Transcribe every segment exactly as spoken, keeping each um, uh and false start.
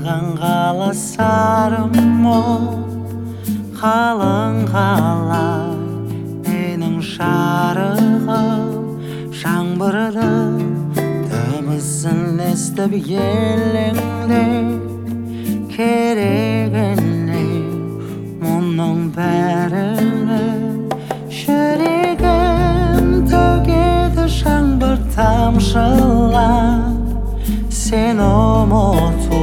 саған қаласарым ол қалың қалай менің жарығым жаңбырды дыбысын естіп елеңдеп керегіне мұның бәріне жүрегім төгеді жаңбыр тамшылап сені ұмыту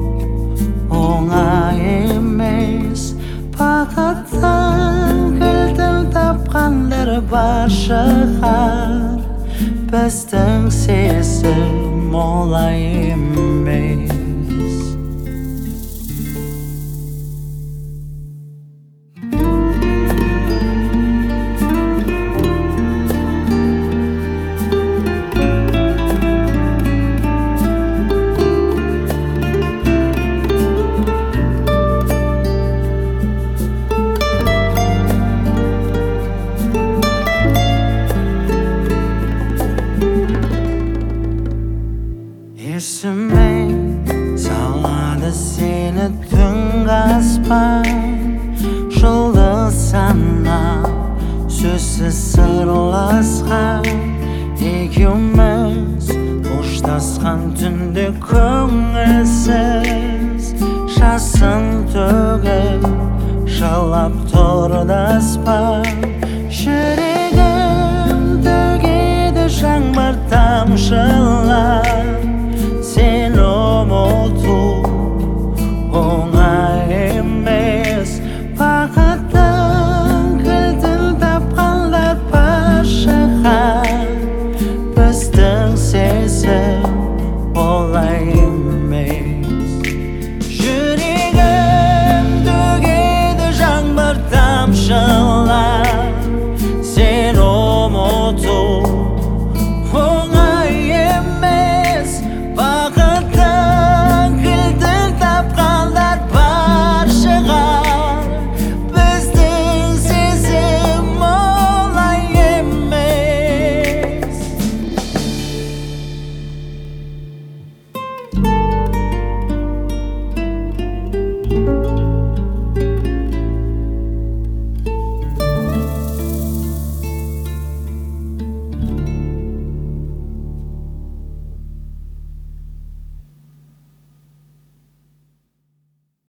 оңай емес бақыттың кілтін тапқандар бар шығар біздің сезім олай емес. Есіме салады сені түнгі аспан жұлдыз санап сөзсіз сырласқан екеуміз қоштасқан түнде көңілсіз жасын төгіп жылап тұрды аспан.